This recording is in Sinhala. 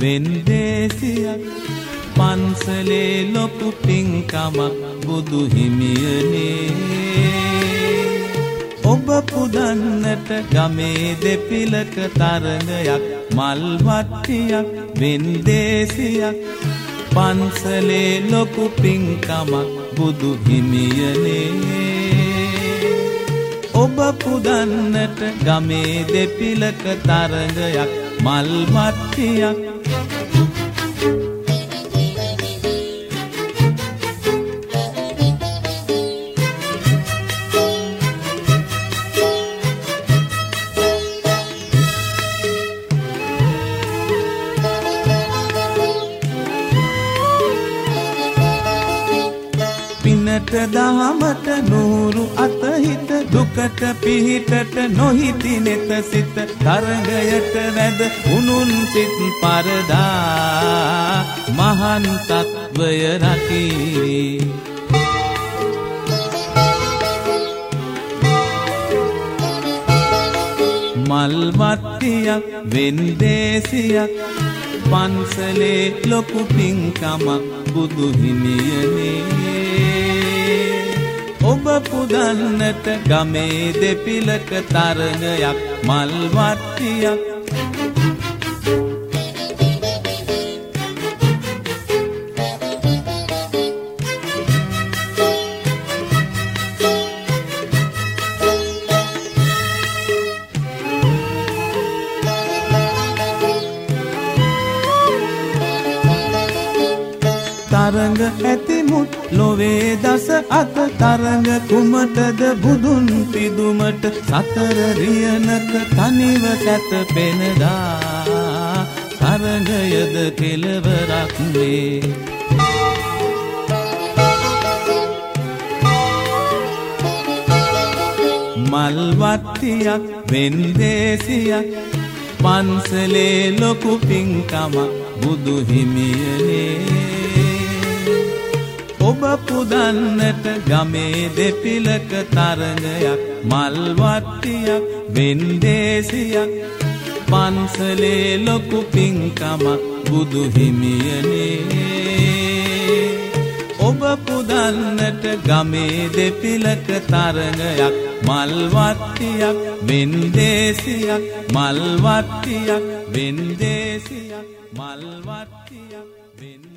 වෙන්දේසියක් පන්සලේ ලොකු පින්කමක් බුදු හිමියනේ ඔබ පුදන්නට ගමේ දෙපිලක තරඟයක් මල් වට්ටියක් වෙන්දේසියක් පන්සලේ ලොකු පින්කමක් බුදු හිමියනේ ඔබ පුදන්නට ගමේ දෙපිලක තරඟයක් මල් වට්ටියක් දහමට නూరు අතහිත දුකට පිහිටට නොහිති නෙත සිත තරඟයට වැද උනුන් සිත් පරදා මහන් තත්වය රකිවි මල් වට්ටියක් වෙන්දේසියක් පන්සලේ ලොකු පින්කමක් බුදු හිමියනේ ඔබ පුදන්නට ගමේ දෙපිලක තරඟයක් මල් වට්ටියක් තරඟ ඇතිමුත් ලොවේ දස අත තරඟ කුමටද බුදුන් පිදුමට සතර රියනක තනිව සැතපෙනදා තරඟයද කෙලවරක් වේ මල් වට්ටියක් වෙන්දේසියක් පන්සලේ ලොකු පින්කමක් බුදු හිමියනේ ඔබ පුදන්නට ගමේ දෙපිලක තරඟයක් මල් වට්ටියක් වෙන්දේසියක් පන්සලේ ලොකු පින්කමක් බුදු හිමියනේ ඔබ පුදන්නට ගමේ දෙපිලක තරඟයක් මල් වට්ටියක් වෙන්දේසියක් මල් වට්ටියක් වෙන්දේසියක් මල් වට්ටියක්